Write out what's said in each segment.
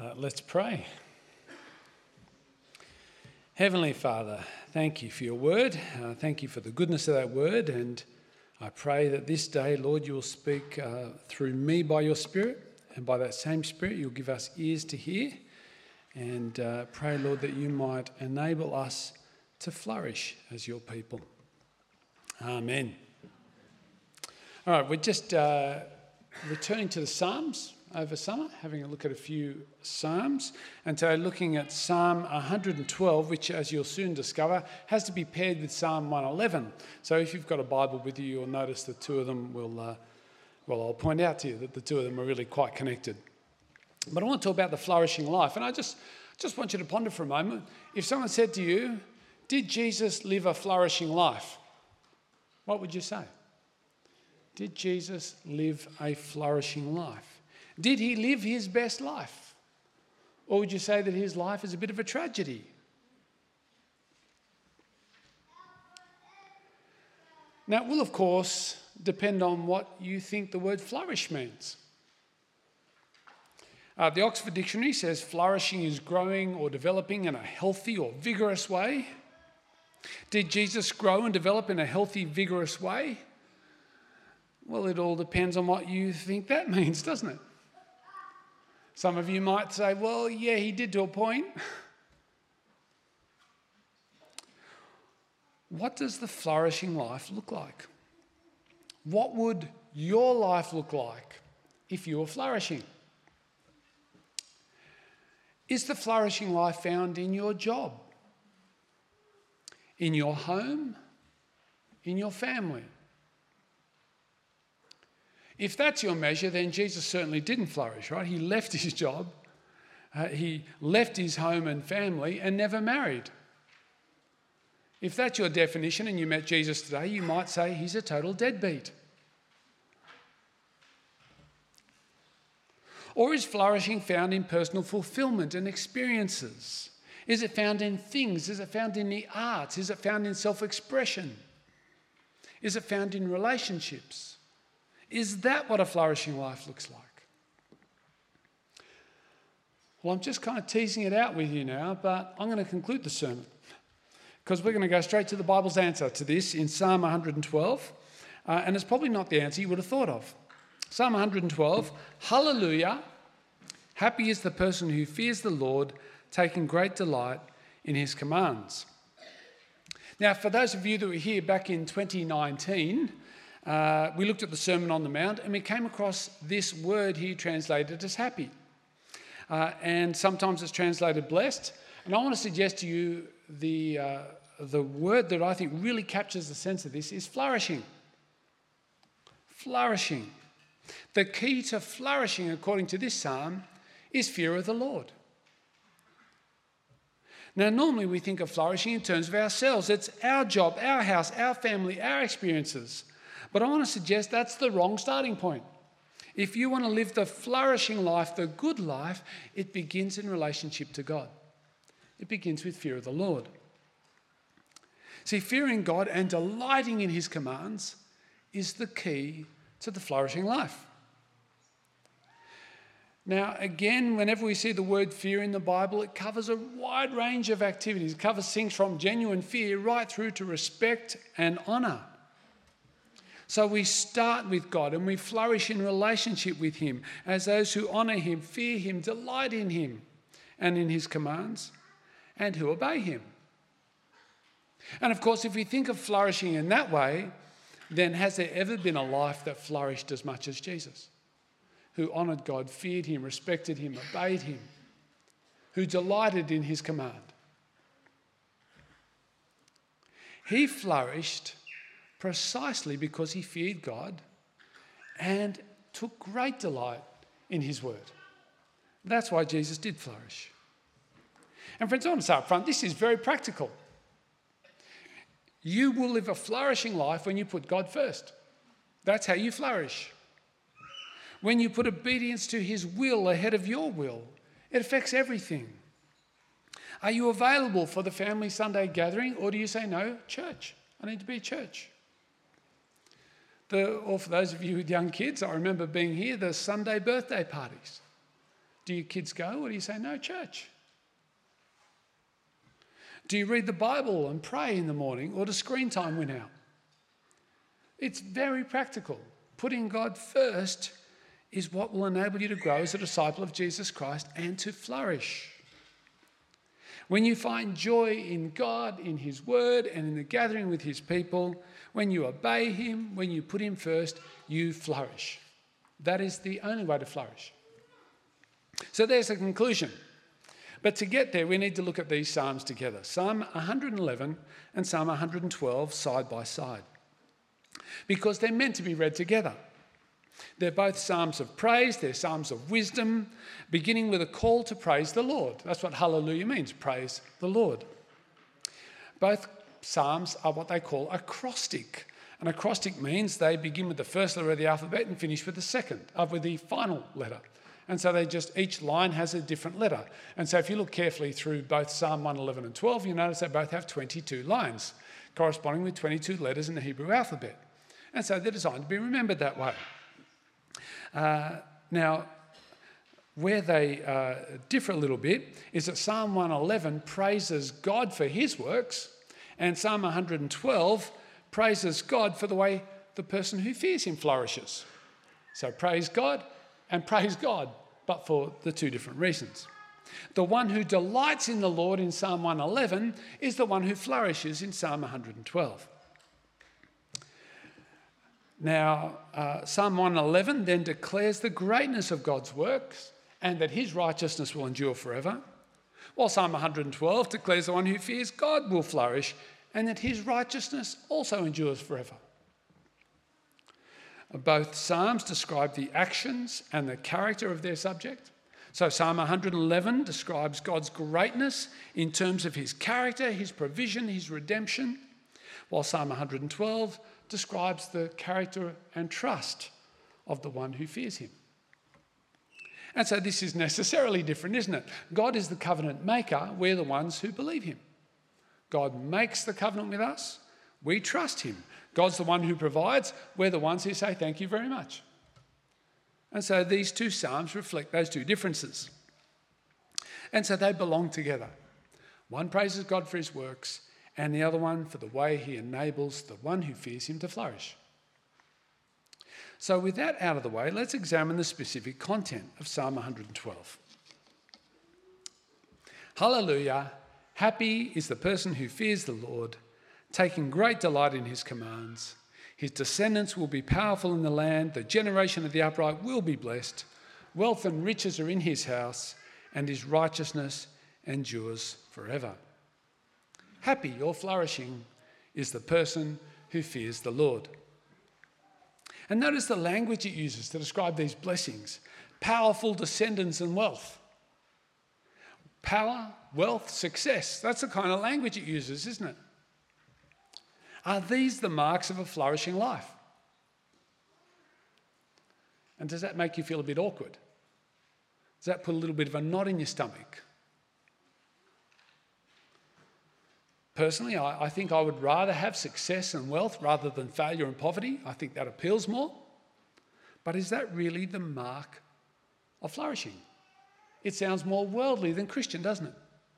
Let's pray. Heavenly Father, thank you for your word. Thank you for the goodness of that word. And I pray that this day, Lord, you will speak through me by your Spirit. And by that same Spirit, you'll give us ears to hear. And pray, Lord, that you might enable us to flourish as your people. Amen. All right, we're just returning to the Psalms over summer, having a look at a few Psalms. And today looking at Psalm 112, which, as you'll soon discover, has to be paired with Psalm 111. So if you've got a Bible with you, you'll notice the two of them will, I'll point out to you that the two of them are really quite connected. But I want to talk about the flourishing life. And I just want you to ponder for a moment. If someone said to you, did Jesus live a flourishing life? What would you say? Did Jesus live a flourishing life? Did he live his best life? Or would you say that his life is a bit of a tragedy? Now, it will, of course, depend on what you think the word flourish means. The Oxford Dictionary says flourishing is growing or developing in a healthy or vigorous way. Did Jesus grow and develop in a healthy, vigorous way? Well, it all depends on what you think that means, doesn't it? Some of you might say, well, yeah, he did to a point. What does the flourishing life look like? What would your life look like if you were flourishing? Is the flourishing life found in your job, in your home, in your family? If that's your measure, then Jesus certainly didn't flourish, right? He left his job, he left his home and family and never married. If that's your definition and you met Jesus today, you might say he's a total deadbeat. Or is flourishing found in personal fulfillment and experiences? Is it found in things? Is it found in the arts? Is it found in self-expression? Is it found in relationships? Is that what a flourishing life looks like? Well, I'm just kind of teasing it out with you now, but I'm going to conclude the sermon because we're going to go straight to the Bible's answer to this in Psalm 112, and it's probably not the answer you would have thought of. Psalm 112, hallelujah, happy is the person who fears the Lord, taking great delight in his commands. Now, for those of you that were here back in 2019, we looked at the Sermon on the Mount and we came across this word here translated as happy. And sometimes it's translated blessed. And I want to suggest to you the word that I think really captures the sense of this is flourishing. Flourishing. The key to flourishing, according to this psalm, is fear of the Lord. Now, normally we think of flourishing in terms of ourselves. It's our job, our house, our family, our experiences. But I want to suggest that's the wrong starting point. If you want to live the flourishing life, the good life, it begins in relationship to God. It begins with fear of the Lord. See, fearing God and delighting in his commands is the key to the flourishing life. Now, again, whenever we see the word fear in the Bible, it covers a wide range of activities. It covers things from genuine fear right through to respect and honour. So we start with God and we flourish in relationship with him as those who honour him, fear him, delight in him and in his commands, and who obey him. And of course, if we think of flourishing in that way, then has there ever been a life that flourished as much as Jesus? Who honoured God, feared him, respected him, obeyed him, who delighted in his command. He flourished precisely because he feared God and took great delight in his word. That's why Jesus did flourish. And friends, I want to say up front, this is very practical. You will live a flourishing life when you put God first. That's how you flourish. When you put obedience to his will ahead of your will, it affects everything. Are you available for the family Sunday gathering, or do you say, no, church, I need to be at church? Or for those of you with young kids, I remember being here, the Sunday birthday parties. Do your kids go, or do you say, no, church? Do you read the Bible and pray in the morning, or does screen time win out? It's very practical. Putting God first is what will enable you to grow as a disciple of Jesus Christ and to flourish. When you find joy in God, in his word, and in the gathering with his people, when you obey him, when you put him first, you flourish. That is the only way to flourish. So there's the conclusion. But to get there, we need to look at these Psalms together. Psalm 111 and Psalm 112 side by side. Because they're meant to be read together. They're both psalms of praise, they're psalms of wisdom, beginning with a call to praise the Lord. That's what hallelujah means, praise the Lord. Both psalms are what they call acrostic. An acrostic means they begin with the first letter of the alphabet and finish with the final letter. And so each line has a different letter. And so if you look carefully through both Psalm 111 and 12, you notice they both have 22 lines, corresponding with 22 letters in the Hebrew alphabet. And so they're designed to be remembered that way. Now, where they differ a little bit is that Psalm 111 praises God for his works, and Psalm 112 praises God for the way the person who fears him flourishes. So praise God and praise God, but for the two different reasons. The one who delights in the Lord in Psalm 111 is the one who flourishes in Psalm 112. Now, Psalm 111 then declares the greatness of God's works and that his righteousness will endure forever, while Psalm 112 declares the one who fears God will flourish and that his righteousness also endures forever. Both Psalms describe the actions and the character of their subject. So Psalm 111 describes God's greatness in terms of his character, his provision, his redemption, while Psalm 112 describes the character and trust of the one who fears him. And so this is necessarily different, isn't it? God is the covenant maker, we're the ones who believe him. God makes the covenant with us, we trust him. God's the one who provides, we're the ones who say thank you very much. And so these two psalms reflect those two differences. And so they belong together. One praises God for his works, and the other one for the way he enables the one who fears him to flourish. So with that out of the way, let's examine the specific content of Psalm 112. Hallelujah, happy is the person who fears the Lord, taking great delight in his commands. His descendants will be powerful in the land, the generation of the upright will be blessed. Wealth and riches are in his house, and his righteousness endures forever. Happy or flourishing is the person who fears the Lord. And notice the language it uses to describe these blessings. Powerful descendants and wealth. Power, wealth, success. That's the kind of language it uses, isn't it? Are these the marks of a flourishing life? And does that make you feel a bit awkward? Does that put a little bit of a knot in your stomach? Personally, I think I would rather have success and wealth rather than failure and poverty. I think that appeals more. But is that really the mark of flourishing? It sounds more worldly than Christian, doesn't it?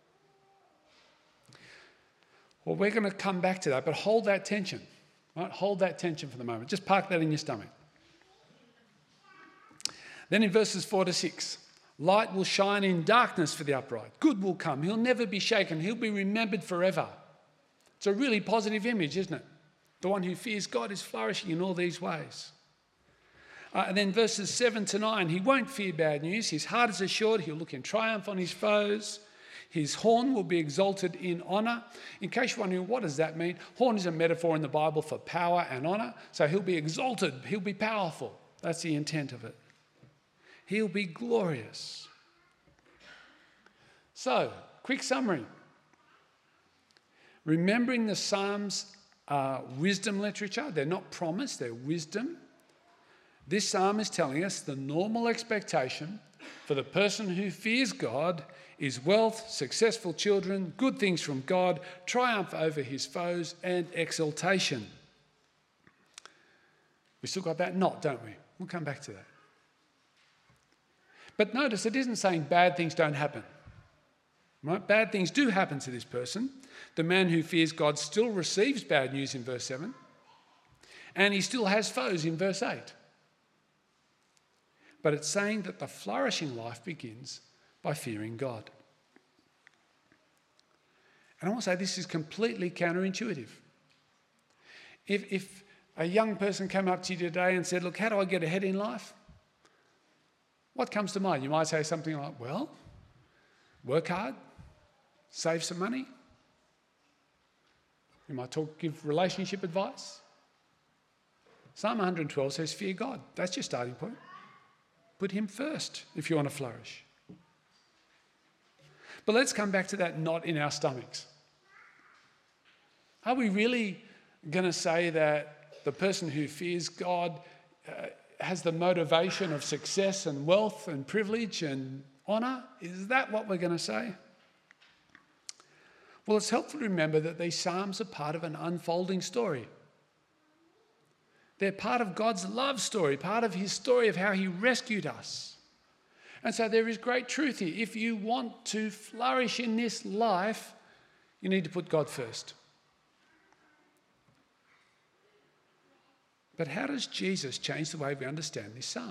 Well, we're going to come back to that, but hold that tension. Right? Hold that tension for the moment. Just park that in your stomach. Then in verses 4 to 6, light will shine in darkness for the upright. Good will come. He'll never be shaken. He'll be remembered forever. It's a really positive image, isn't it? The one who fears God is flourishing in all these ways. And then verses 7 to 9, he won't fear bad news. His heart is assured. He'll look in triumph on his foes. His horn will be exalted in honour. In case you're wondering, what does that mean? Horn is a metaphor in the Bible for power and honour. So he'll be exalted. He'll be powerful. That's the intent of it. He'll be glorious. So, quick summary. Remembering the Psalms are wisdom literature. They're not promise, they're wisdom. This psalm is telling us the normal expectation for the person who fears God is wealth, successful children, good things from God, triumph over his foes, and exaltation. We still got that knot, don't we? We'll come back to that. But notice it isn't saying bad things don't happen. Right? Bad things do happen to this person. The man who fears God still receives bad news in verse 7, and he still has foes in verse 8. But it's saying that the flourishing life begins by fearing God. And I want to say this is completely counterintuitive. If a young person came up to you today and said, look, how do I get ahead in life? What comes to mind? You might say something like, well, work hard, save some money. You might give relationship advice. Psalm 112 says, fear God. That's your starting point. Put him first if you want to flourish. But let's come back to that knot in our stomachs. Are we really going to say that the person who fears God has the motivation of success and wealth and privilege and honour? Is that what we're going to say? Well, it's helpful to remember that these Psalms are part of an unfolding story. They're part of God's love story, part of his story of how he rescued us. And so there is great truth here. If you want to flourish in this life, you need to put God first. But how does Jesus change the way we understand this psalm?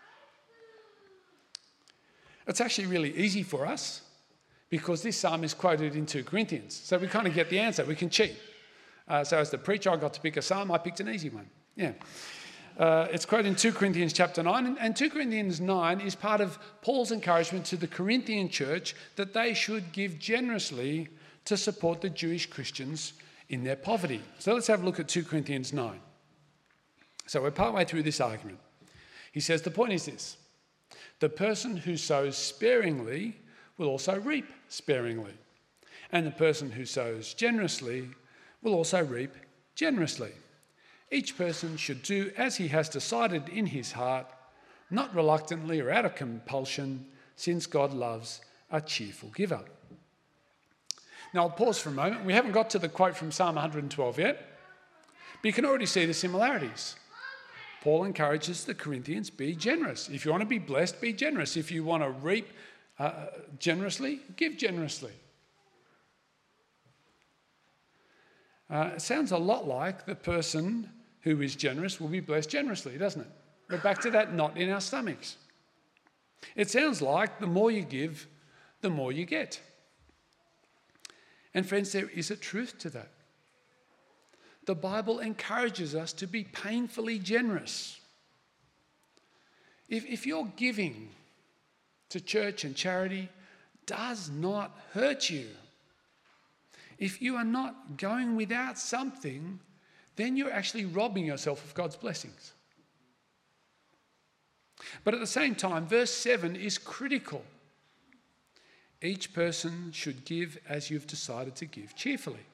It's actually really easy for us because this psalm is quoted in 2 Corinthians. So we kind of get the answer. We can cheat. So as the preacher, I got to pick a psalm. I picked an easy one. Yeah. It's quoted in 2 Corinthians chapter 9. And 2 Corinthians 9 is part of Paul's encouragement to the Corinthian church that they should give generously to support the Jewish Christians in their poverty. So let's have a look at 2 Corinthians 9. So we're partway through this argument. He says the point is this: the person who sows sparingly will also reap sparingly, and the person who sows generously will also reap generously. Each person should do as he has decided in his heart, not reluctantly or out of compulsion, since God loves a cheerful giver. Now I'll pause for a moment. We haven't got to the quote from Psalm 112 yet, but you can already see the similarities. Paul encourages the Corinthians, be generous. If you want to be blessed, be generous. If you want to reap generously, give generously. It sounds a lot like the person who is generous will be blessed generously, doesn't it? We're back to that knot in our stomachs. It sounds like the more you give, the more you get. And friends, there is a truth to that. The Bible encourages us to be painfully generous. If your giving to church and charity does not hurt you, if you are not going without something, then you're actually robbing yourself of God's blessings. But at the same time, verse 7 is critical. Each person should give as you've decided to give, cheerfully.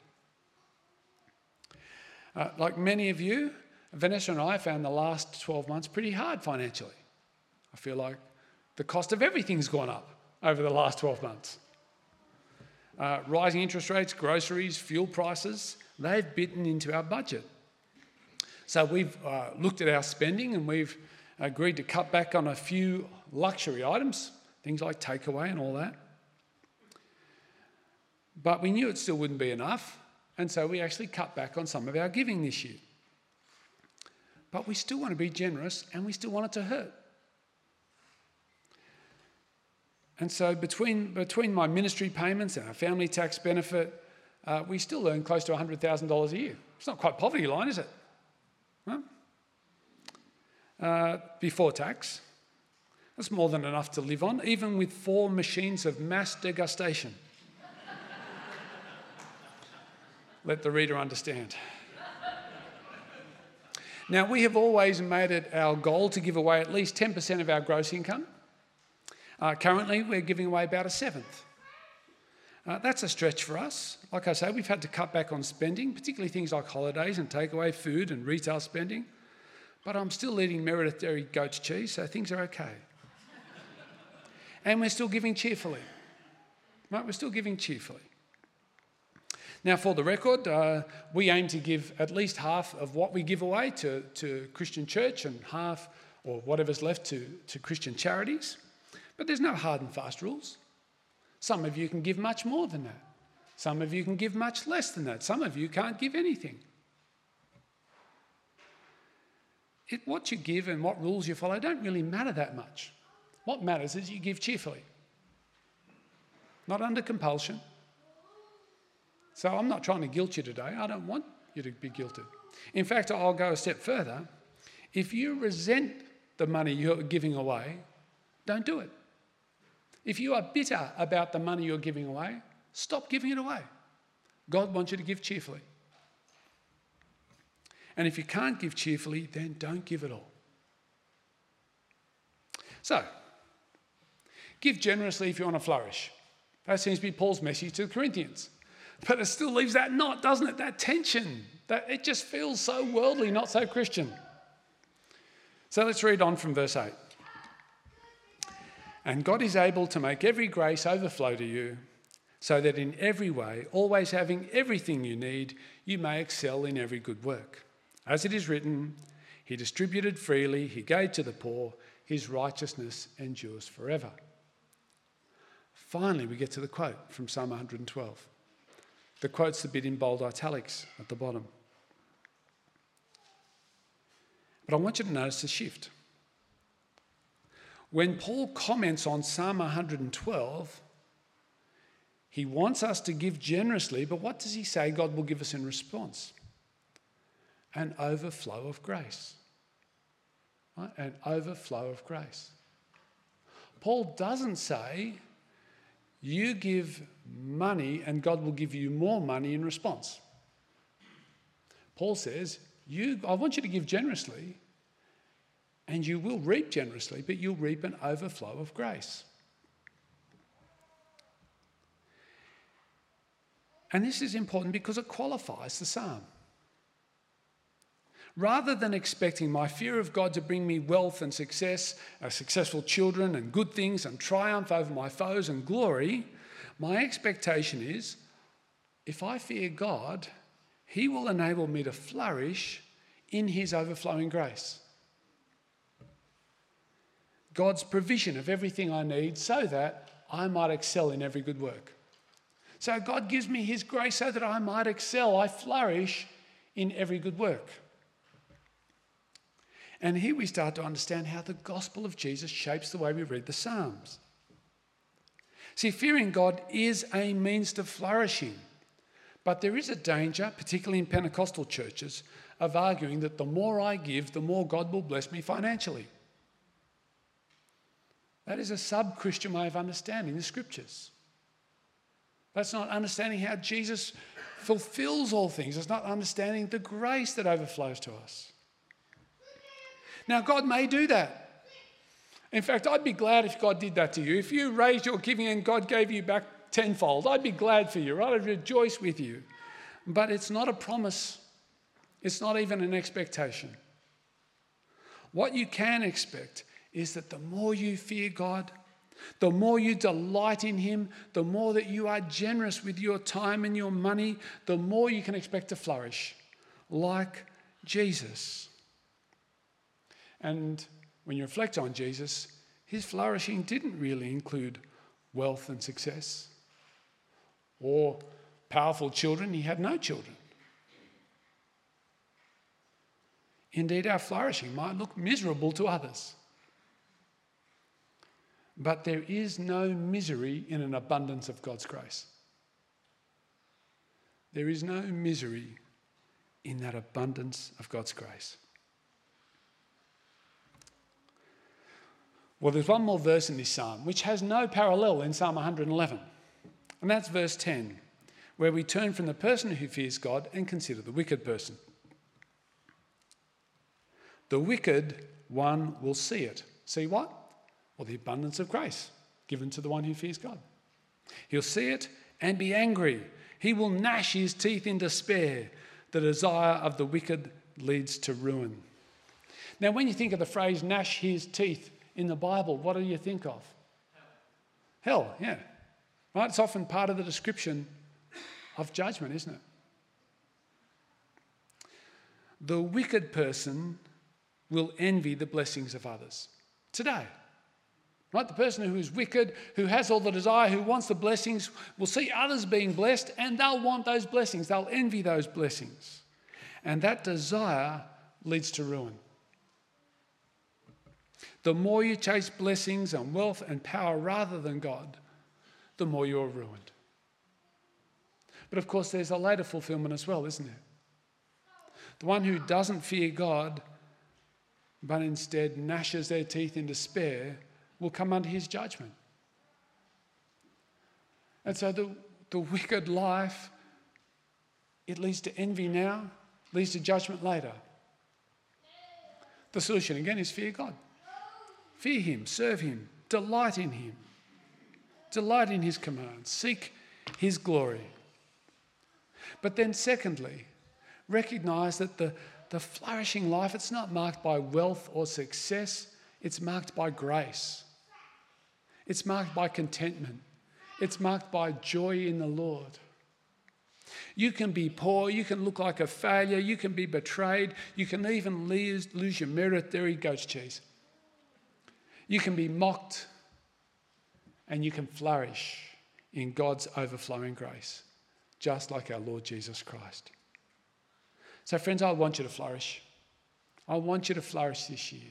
Like many of you, Vanessa and I found the last 12 months pretty hard financially. I feel like the cost of everything's gone up over the last 12 months. Rising interest rates, groceries, fuel prices, they've bitten into our budget. So we've looked at our spending and we've agreed to cut back on a few luxury items, things like takeaway and all that. But we knew it still wouldn't be enough, and so we actually cut back on some of our giving this year. But we still want to be generous and we still want it to hurt. And so between my ministry payments and our family tax benefit, we still earn close to $100,000 a year. It's not quite poverty line, is it? Huh? Before tax. That's more than enough to live on, even with 4 machines of mass degustation. Let the reader understand. Now, we have always made it our goal to give away at least 10% of our gross income. Currently, we're giving away about a seventh. That's a stretch for us. Like I say, we've had to cut back on spending, particularly things like holidays and takeaway food and retail spending. But I'm still eating Meredith Dairy goat's cheese, so things are okay. And we're still giving cheerfully. Right? We're still giving cheerfully. Now, for the record, we aim to give at least half of what we give away to Christian church and half, or whatever's left, to Christian charities. But there's no hard and fast rules. Some of you can give much more than that. Some of you can give much less than that. Some of you can't give anything. What you give and what rules you follow don't really matter that much. What matters is you give cheerfully, not under compulsion. So I'm not trying to guilt you today. I don't want you to be guilted. In fact, I'll go a step further. If you resent the money you're giving away, don't do it. If you are bitter about the money you're giving away, stop giving it away. God wants you to give cheerfully. And if you can't give cheerfully, then don't give at all. So, give generously if you want to flourish. That seems to be Paul's message to the Corinthians. But it still leaves that knot, doesn't it? That tension. That it just feels so worldly, not so Christian. So let's read on from verse 8. And God is able to make every grace overflow to you, so that in every way, always having everything you need, you may excel in every good work. As it is written, he distributed freely, he gave to the poor, his righteousness endures forever. Finally, we get to the quote from Psalm 112. The quote's the bit in bold italics at the bottom. But I want you to notice the shift. When Paul comments on Psalm 112, he wants us to give generously, but what does he say God will give us in response? An overflow of grace. Right? An overflow of grace. Paul doesn't say, you give money and God will give you more money in response. Paul says, I want you to give generously and you will reap generously, but you'll reap an overflow of grace. And this is important because it qualifies the psalm. Rather than expecting my fear of God to bring me wealth and success, successful children and good things and triumph over my foes and glory, my expectation is if I fear God, he will enable me to flourish in his overflowing grace. God's provision of everything I need so that I might excel in every good work. So God gives me his grace so that I might excel, I flourish in every good work. And here we start to understand how the gospel of Jesus shapes the way we read the Psalms. See, fearing God is a means to flourishing. But there is a danger, particularly in Pentecostal churches, of arguing that the more I give, the more God will bless me financially. That is a sub-Christian way of understanding the scriptures. That's not understanding how Jesus fulfills all things. It's not understanding the grace that overflows to us. Now, God may do that. In fact, I'd be glad if God did that to you. If you raised your giving and God gave you back tenfold, I'd be glad for you, right? I'd rejoice with you. But it's not a promise. It's not even an expectation. What you can expect is that the more you fear God, the more you delight in him, the more that you are generous with your time and your money, the more you can expect to flourish like Jesus. And when you reflect on Jesus, his flourishing didn't really include wealth and success or powerful children. He had no children. Indeed, our flourishing might look miserable to others. But there is no misery in an abundance of God's grace. There is no misery in that abundance of God's grace. Well, there's one more verse in this psalm which has no parallel in Psalm 111. And that's verse 10, where we turn from the person who fears God and consider the wicked person. The wicked one will see it. See what? Well, the abundance of grace given to the one who fears God. He'll see it and be angry. He will gnash his teeth in despair. The desire of the wicked leads to ruin. Now, when you think of the phrase gnash his teeth in the Bible, what do you think of? Hell, yeah. Right? It's often part of the description of judgment, isn't it? The wicked person will envy the blessings of others today. Right? The person who is wicked, who has all the desire, who wants the blessings, will see others being blessed and they'll want those blessings. They'll envy those blessings. And that desire leads to ruin. The more you chase blessings and wealth and power rather than God, the more you're ruined. But of course, there's a later fulfillment as well, isn't there? The one who doesn't fear God, but instead gnashes their teeth in despair, will come under his judgment. And so the wicked life, it leads to envy now, leads to judgment later. The solution again is fear God. Fear him, serve him, delight in him. Delight in his commands, seek his glory. But then secondly, recognise that the flourishing life, it's not marked by wealth or success, it's marked by grace. It's marked by contentment. It's marked by joy in the Lord. You can be poor, you can look like a failure, you can be betrayed, you can even lose your merit. There he goes, cheese. You can be mocked and you can flourish in God's overflowing grace, just like our Lord Jesus Christ. So friends, I want you to flourish. I want you to flourish this year.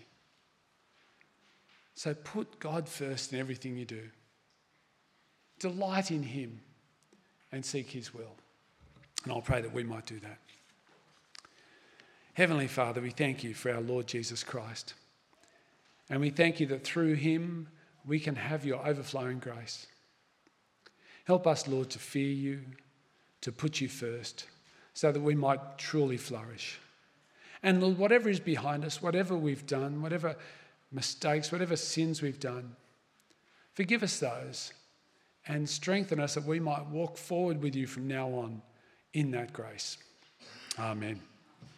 So put God first in everything you do. Delight in him and seek his will. And I'll pray that we might do that. Heavenly Father, we thank you for our Lord Jesus Christ. And we thank you that through him we can have your overflowing grace. Help us, Lord, to fear you, to put you first, so that we might truly flourish. And Lord, whatever is behind us, whatever we've done, whatever mistakes, whatever sins we've done, forgive us those and strengthen us that we might walk forward with you from now on in that grace. Amen.